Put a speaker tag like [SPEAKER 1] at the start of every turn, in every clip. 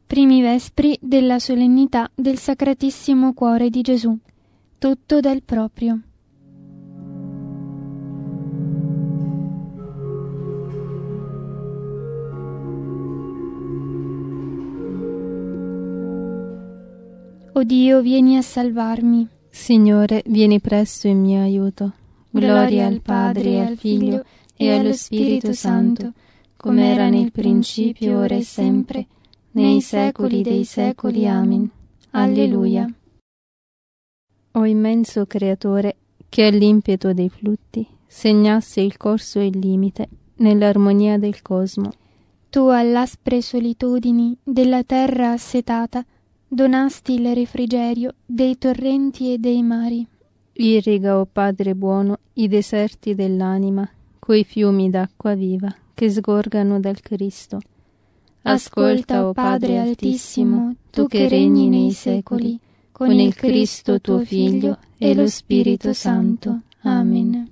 [SPEAKER 1] Primi vespri della solennità del Sacratissimo Cuore di Gesù. Tutto dal proprio. O Dio, vieni a salvarmi.
[SPEAKER 2] Signore, vieni presto in mio aiuto. Gloria al Padre, e al Figlio, e allo Spirito Santo, come era nel principio, ora e sempre, nei secoli dei secoli. Amen. Alleluia. O immenso Creatore, che all'impeto dei flutti segnasse il corso e il limite nell'armonia del cosmo.
[SPEAKER 1] Tu all'aspre solitudini della terra assetata donasti il refrigerio dei torrenti e dei mari.
[SPEAKER 2] Irriga, o Padre buono, i deserti dell'anima coi fiumi d'acqua viva che sgorgano dal Cristo.
[SPEAKER 1] Ascolta, o Padre altissimo, tu che regni nei secoli, con il Cristo tuo Figlio e lo Spirito Santo. Amen.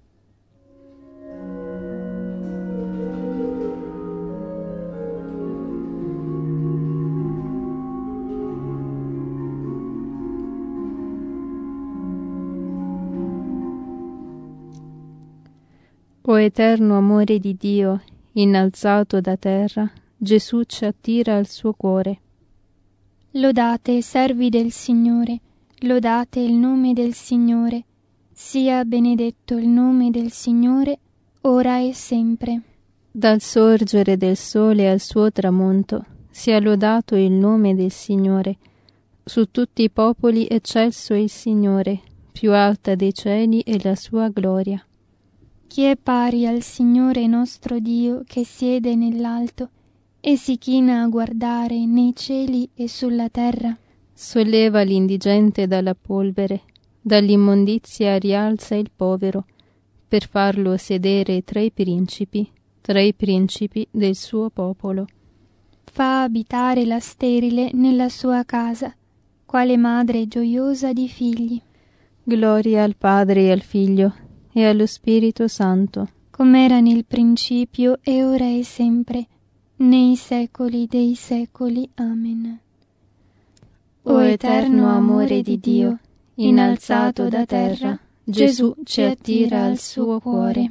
[SPEAKER 2] O eterno amore di Dio, innalzato da terra, Gesù ci attira al suo cuore.
[SPEAKER 1] Lodate, servi del Signore, lodate il nome del Signore, sia benedetto il nome del Signore, ora e sempre.
[SPEAKER 2] Dal sorgere del sole al suo tramonto, sia lodato il nome del Signore. Su tutti i popoli eccelso il Signore, più alta dei cieli è la sua gloria.
[SPEAKER 1] Chi è pari al Signore nostro Dio che siede nell'alto e si china a guardare nei cieli e sulla terra?
[SPEAKER 2] Solleva l'indigente dalla polvere, dall'immondizia rialza il povero, per farlo sedere tra i principi del suo popolo.
[SPEAKER 1] Fa abitare la sterile nella sua casa, quale madre gioiosa di figli.
[SPEAKER 2] Gloria al Padre e al Figlio e allo Spirito Santo,
[SPEAKER 1] come era nel principio e ora e sempre, nei secoli dei secoli. Amen.
[SPEAKER 2] O eterno amore di Dio, innalzato da terra, Gesù ci attira al suo cuore.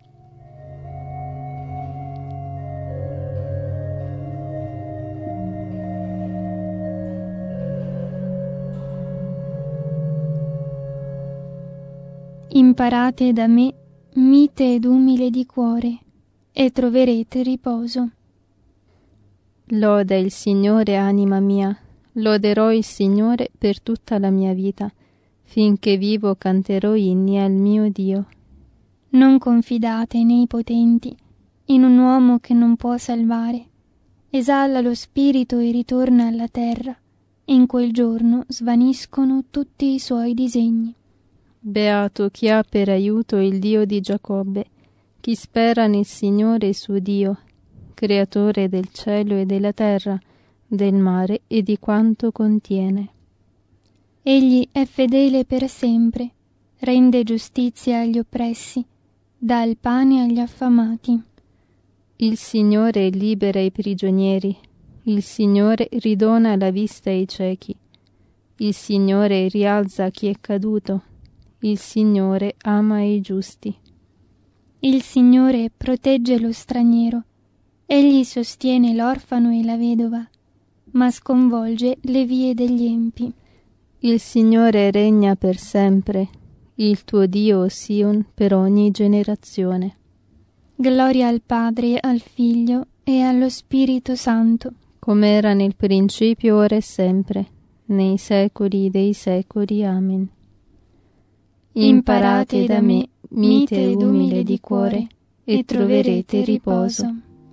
[SPEAKER 1] Imparate da me, mite ed umile di cuore, e troverete riposo.
[SPEAKER 2] Loda il Signore, anima mia, loderò il Signore per tutta la mia vita, finché vivo canterò inni al mio Dio.
[SPEAKER 1] Non confidate nei potenti, in un uomo che non può salvare. Esala lo spirito e ritorna alla terra. In quel giorno svaniscono tutti i suoi disegni.
[SPEAKER 2] Beato chi ha per aiuto il Dio di Giacobbe, chi spera nel Signore suo Dio, creatore del cielo e della terra, del mare e di quanto contiene.
[SPEAKER 1] Egli è fedele per sempre, rende giustizia agli oppressi, dà il pane agli affamati.
[SPEAKER 2] Il Signore libera i prigionieri, il Signore ridona la vista ai ciechi, il Signore rialza chi è caduto, il Signore ama i giusti.
[SPEAKER 1] Il Signore protegge lo straniero, egli sostiene l'orfano e la vedova, ma sconvolge le vie degli empi.
[SPEAKER 2] Il Signore regna per sempre, il tuo Dio, o Sion, per ogni generazione.
[SPEAKER 1] Gloria al Padre, al Figlio e allo Spirito Santo,
[SPEAKER 2] come era nel principio, ora e sempre, nei secoli dei secoli. Amen.
[SPEAKER 1] Imparate da me, mite ed umile di cuore, e troverete riposo.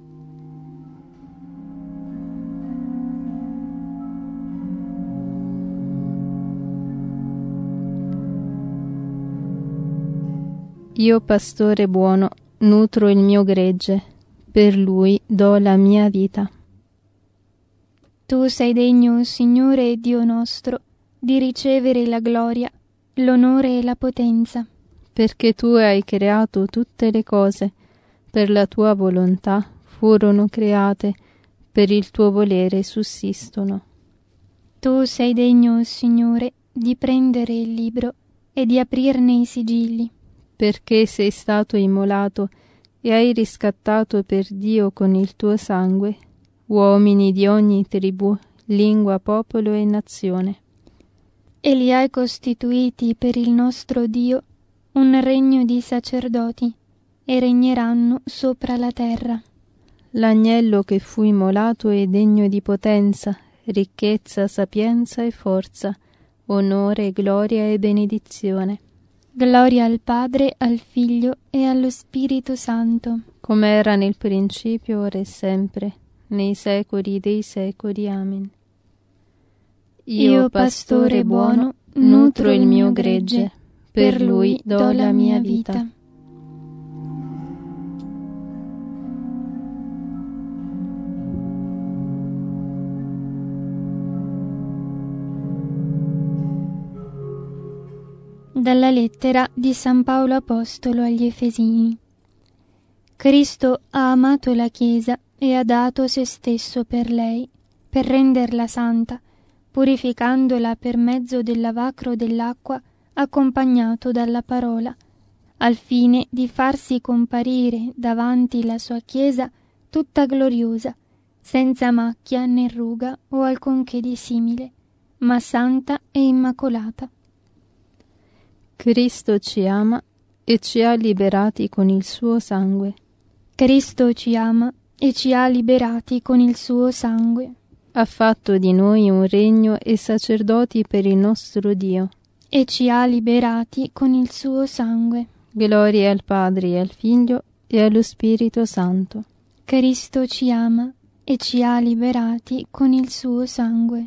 [SPEAKER 2] Io, pastore buono, nutro il mio gregge, per lui do la mia vita.
[SPEAKER 1] Tu sei degno, Signore Dio nostro, di ricevere la gloria, l'onore e la potenza.
[SPEAKER 2] Perché tu hai creato tutte le cose, per la tua volontà furono create, per il tuo volere sussistono.
[SPEAKER 1] Tu sei degno, o Signore, di prendere il libro e di aprirne i sigilli.
[SPEAKER 2] Perché sei stato immolato e hai riscattato per Dio con il tuo sangue uomini di ogni tribù, lingua, popolo e nazione.
[SPEAKER 1] E li hai costituiti per il nostro Dio un regno di sacerdoti, e regneranno sopra la terra.
[SPEAKER 2] L'agnello che fu immolato è degno di potenza, ricchezza, sapienza e forza, onore, gloria e benedizione.
[SPEAKER 1] Gloria al Padre, al Figlio e allo Spirito Santo,
[SPEAKER 2] come era nel principio, ora e sempre, nei secoli dei secoli. Amen.
[SPEAKER 1] Io, pastore buono, nutro il mio gregge, per lui do la mia vita. Dalla lettera di San Paolo Apostolo agli Efesini. Cristo ha amato la Chiesa e ha dato se stesso per lei, per renderla santa, purificandola per mezzo del lavacro dell'acqua accompagnato dalla parola, al fine di farsi comparire davanti la sua Chiesa tutta gloriosa, senza macchia né ruga o alcunché di simile, ma santa e immacolata.
[SPEAKER 2] Cristo ci ama e ci ha liberati con il suo sangue.
[SPEAKER 1] Cristo ci ama e ci ha liberati con il suo sangue.
[SPEAKER 2] Ha fatto di noi un regno e sacerdoti per il nostro Dio.
[SPEAKER 1] E ci ha liberati con il suo sangue.
[SPEAKER 2] Gloria al Padre e al Figlio e allo Spirito Santo.
[SPEAKER 1] Cristo ci ama e ci ha liberati con il suo sangue.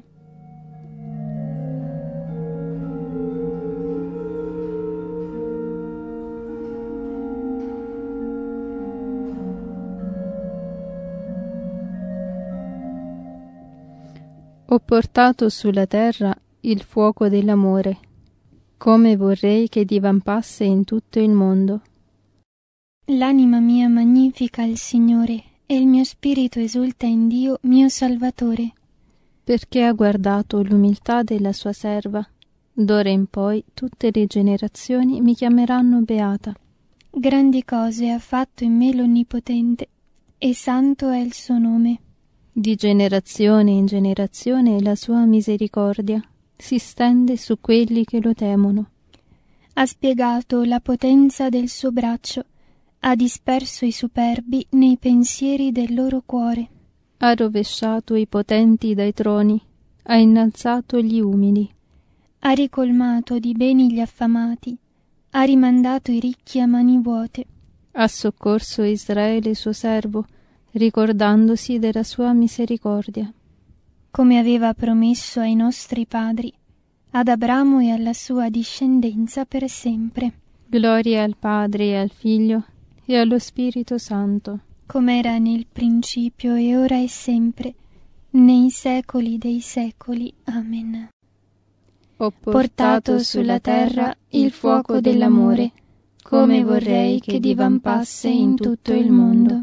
[SPEAKER 2] Ho portato sulla terra il fuoco dell'amore, come vorrei che divampasse in tutto il mondo.
[SPEAKER 1] L'anima mia magnifica il Signore, e il mio spirito esulta in Dio mio Salvatore.
[SPEAKER 2] Perché ha guardato l'umiltà della sua serva. D'ora in poi tutte le generazioni mi chiameranno beata.
[SPEAKER 1] Grandi cose ha fatto in me l'Onnipotente, e santo è il suo nome.
[SPEAKER 2] Di generazione in generazione la sua misericordia si stende su quelli che lo temono.
[SPEAKER 1] Ha spiegato la potenza del suo braccio, ha disperso i superbi nei pensieri del loro cuore.
[SPEAKER 2] Ha rovesciato i potenti dai troni, ha innalzato gli umili.
[SPEAKER 1] Ha ricolmato di beni gli affamati, ha rimandato i ricchi a mani vuote.
[SPEAKER 2] Ha soccorso Israele suo servo, ricordandosi della sua misericordia.
[SPEAKER 1] Come aveva promesso ai nostri padri, ad Abramo e alla sua discendenza per sempre.
[SPEAKER 2] Gloria al Padre e al Figlio e allo Spirito Santo.
[SPEAKER 1] Come era nel principio e ora e sempre, nei secoli dei secoli. Amen.
[SPEAKER 2] Ho portato sulla terra il fuoco dell'amore, come vorrei che divampasse in tutto il mondo.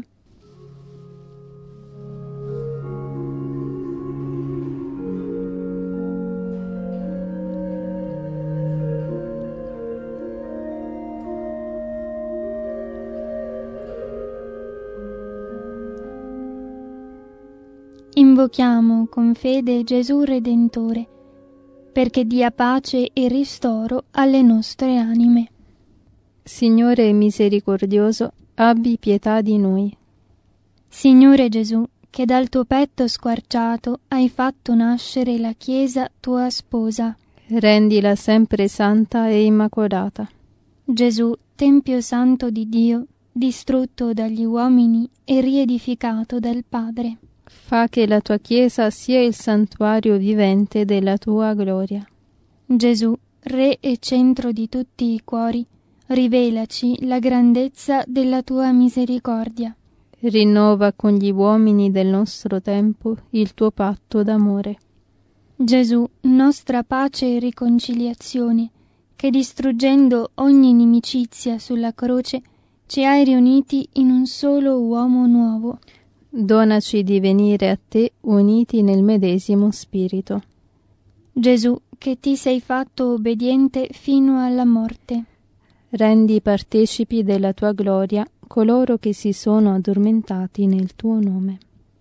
[SPEAKER 1] Invochiamo con fede Gesù Redentore, perché dia pace e ristoro alle nostre anime.
[SPEAKER 2] Signore misericordioso, abbi pietà di noi.
[SPEAKER 1] Signore Gesù, che dal tuo petto squarciato hai fatto nascere la Chiesa tua sposa,
[SPEAKER 2] rendila sempre santa e immacolata.
[SPEAKER 1] Gesù, Tempio santo di Dio, distrutto dagli uomini e riedificato dal Padre.
[SPEAKER 2] Fa che la tua Chiesa sia il santuario vivente della tua gloria.
[SPEAKER 1] Gesù, Re e centro di tutti i cuori, rivelaci la grandezza della tua misericordia.
[SPEAKER 2] Rinnova con gli uomini del nostro tempo il tuo patto d'amore.
[SPEAKER 1] Gesù, nostra pace e riconciliazione, che distruggendo ogni inimicizia sulla croce, ci hai riuniti in un solo uomo nuovo.
[SPEAKER 2] Donaci di venire a te uniti nel medesimo spirito.
[SPEAKER 1] Gesù, che ti sei fatto obbediente fino alla morte,
[SPEAKER 2] rendi partecipi della tua gloria coloro che si sono addormentati nel tuo nome.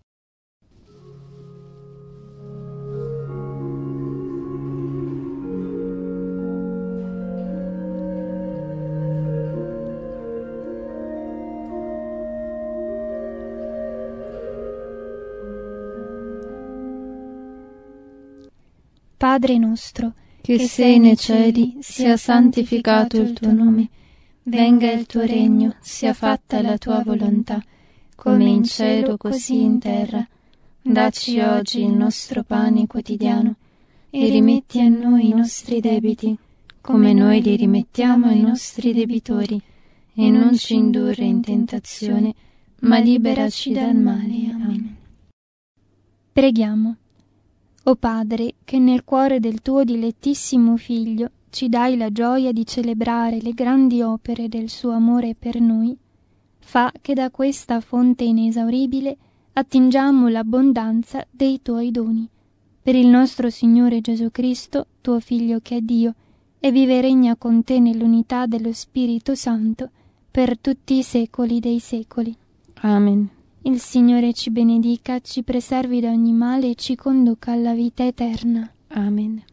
[SPEAKER 1] Padre nostro,
[SPEAKER 2] che sei nei cieli, sia santificato il tuo nome. Venga il tuo regno, sia fatta la tua volontà, come in cielo così in terra. Dacci oggi il nostro pane quotidiano e rimetti a noi i nostri debiti, come noi li rimettiamo ai nostri debitori, e non ci indurre in tentazione, ma liberaci dal male. Amen.
[SPEAKER 1] Preghiamo. O Padre, che nel cuore del tuo dilettissimo Figlio ci dai la gioia di celebrare le grandi opere del suo amore per noi, fa che da questa fonte inesauribile attingiamo l'abbondanza dei tuoi doni. Per il nostro Signore Gesù Cristo, tuo Figlio che è Dio, e vive e regna con te nell'unità dello Spirito Santo, per tutti i secoli dei secoli.
[SPEAKER 2] Amen.
[SPEAKER 1] Il Signore ci benedica, ci preservi da ogni male e ci conduca alla vita eterna.
[SPEAKER 2] Amen.